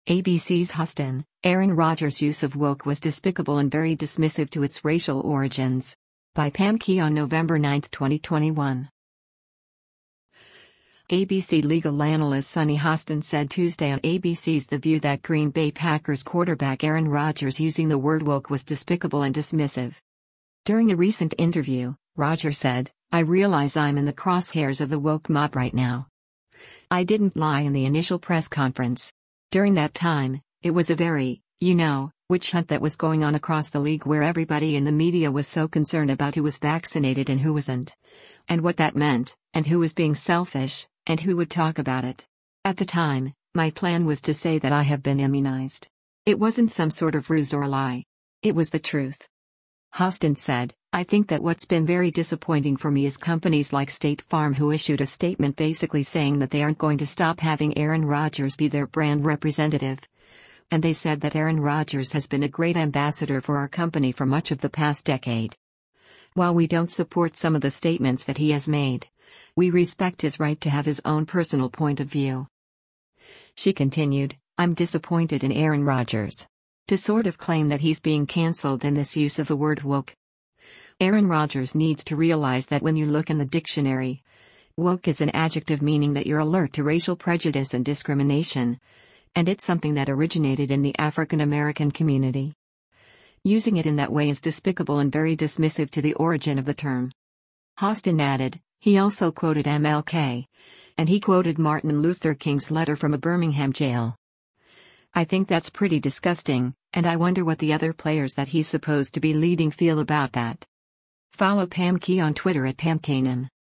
ABC's Huston, Aaron Rodgers' use of woke was despicable and very dismissive to its racial origins. By Pam Key on November 9, 2021. ABC legal analyst Sunny Hostin said Tuesday on ABC's The View that Green Bay Packers quarterback Aaron Rodgers using the word woke was despicable and dismissive. During a recent interview, Rodgers said, "I realize I'm in the crosshairs of the woke mob right now. I didn't lie in the initial press conference. During that time, it was a very, witch hunt that was going on across the league where everybody in the media was so concerned about who was vaccinated and who wasn't. And what that meant, and who was being selfish, and who would talk about it. At the time, my plan was to say that I have been immunized. It wasn't some sort of ruse or a lie. It was the truth." Hostin said, "I think that what's been very disappointing for me is companies like State Farm who issued a statement basically saying that they aren't going to stop having Aaron Rodgers be their brand representative. And they said that Aaron Rodgers has been a great ambassador for our company for much of the past decade. While we don't support some of the statements that he has made, we respect his right to have his own personal point of view." She continued, "I'm disappointed in Aaron Rodgers. To sort of claim that he's being cancelled in this use of the word woke. Aaron Rodgers needs to realize that when you look in the dictionary, woke is an adjective meaning that you're alert to racial prejudice and discrimination, and it's something that originated in the African American community. Using it in that way is despicable and very dismissive to the origin of the term." Hostin added, he also quoted MLK. And he quoted Martin Luther King's letter from a Birmingham jail. "I think that's pretty disgusting, and I wonder what the other players that he's supposed to be leading feel about that." Follow Pam Key on Twitter at PamKanan.